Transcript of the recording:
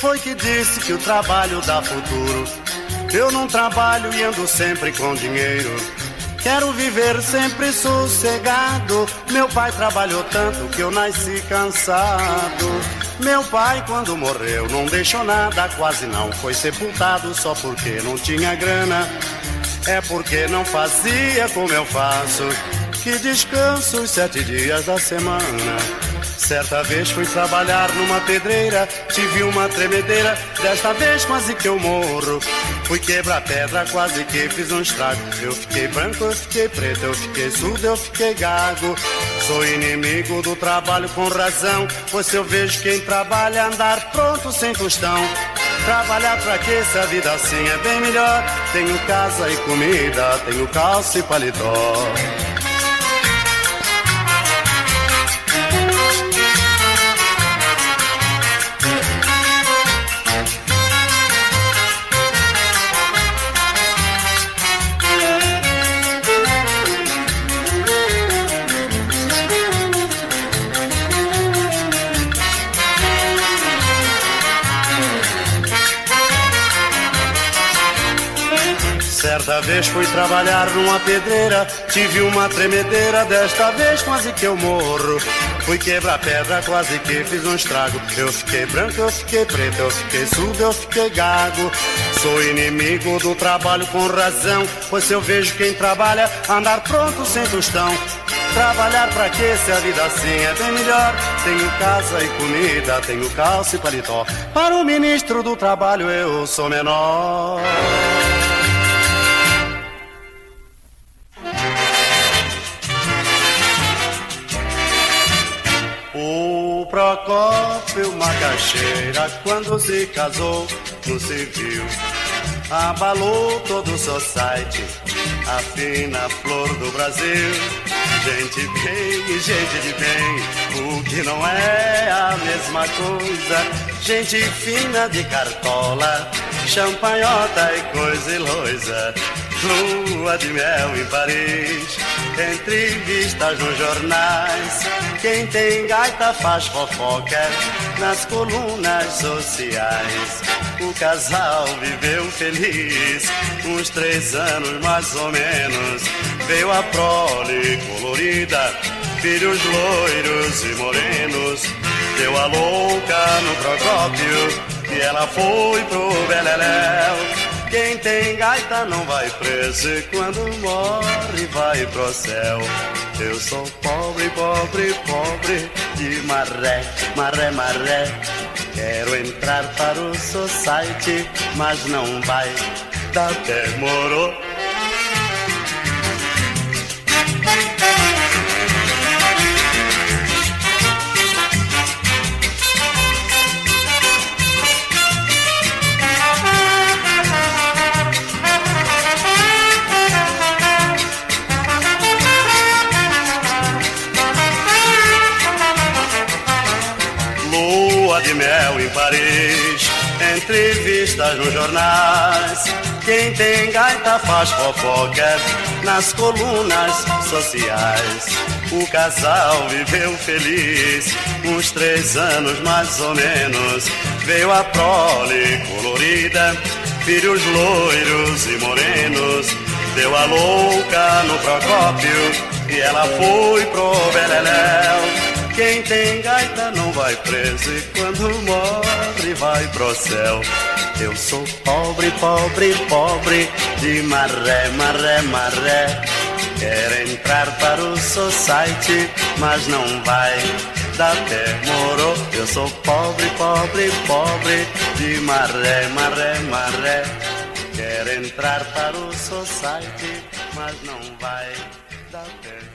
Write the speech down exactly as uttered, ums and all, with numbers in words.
foi que disse que o trabalho dá futuro? Eu não trabalho e ando sempre com dinheiro. Quero viver sempre sossegado. Meu pai trabalhou tanto que eu nasci cansado. Meu pai quando morreu não deixou nada, quase não foi sepultado só porque não tinha grana. É porque não fazia como eu faço, que descanso os sete dias da semana. Certa vez fui trabalhar numa pedreira, tive uma tremedeira, desta vez quase que eu morro. Fui quebrar pedra, quase que fiz um estrago. Eu fiquei branco, eu fiquei preto, eu fiquei surdo, eu fiquei gago. Sou inimigo do trabalho com razão, pois se eu vejo quem trabalha andar pronto sem tostão. Trabalhar pra quê se a vida assim é bem melhor? Tenho casa e comida, tenho calça e paletó. Certa vez fui trabalhar numa pedreira, tive uma tremedeira, desta vez quase que eu morro. Fui quebrar pedra, quase que fiz um estrago. Eu fiquei branco, eu fiquei preto, eu fiquei surdo, eu fiquei gago. Sou inimigo do trabalho com razão, pois se eu vejo quem trabalha andar pronto sem tostão. Trabalhar pra quê se a vida assim é bem melhor? Tenho casa e comida, tenho calça e paletó. Para o ministro do trabalho eu sou menor. O Procópio Macaxeira, quando se casou no civil, abalou todo o society, a fina flor do Brasil. Gente bem e gente de bem, o que não é a mesma coisa. Gente fina de cartola, champanhota e coisa iloisa. Lua de mel em Paris, entrevistas nos jornais. Quem tem gaita faz fofoca nas colunas sociais. O casal viveu feliz, uns três anos mais ou menos. Veio a prole colorida, filhos loiros e morenos. Deu a louca no Procópio e ela foi pro Beleléu. Quem tem gaita não vai preso e quando morre vai pro céu. Eu sou pobre, pobre, pobre de maré, maré, maré. Quero entrar para o society, mas não vai, dá demorou. De mel em Paris, entrevistas nos jornais. Quem tem gaita faz fofoca nas colunas sociais. O casal viveu feliz, uns três anos mais ou menos. Veio a prole colorida, filhos loiros e morenos. Deu a louca no Procópio e ela foi pro Beleléu. Quem tem gaita não vai preso e quando morre vai pro céu. Eu sou pobre, pobre, pobre de maré, maré, maré. Quero entrar para o society, mas não vai, dá demorou. Eu sou pobre, pobre, pobre de maré, maré, maré. Quero entrar para o society, mas não vai, dá demorou.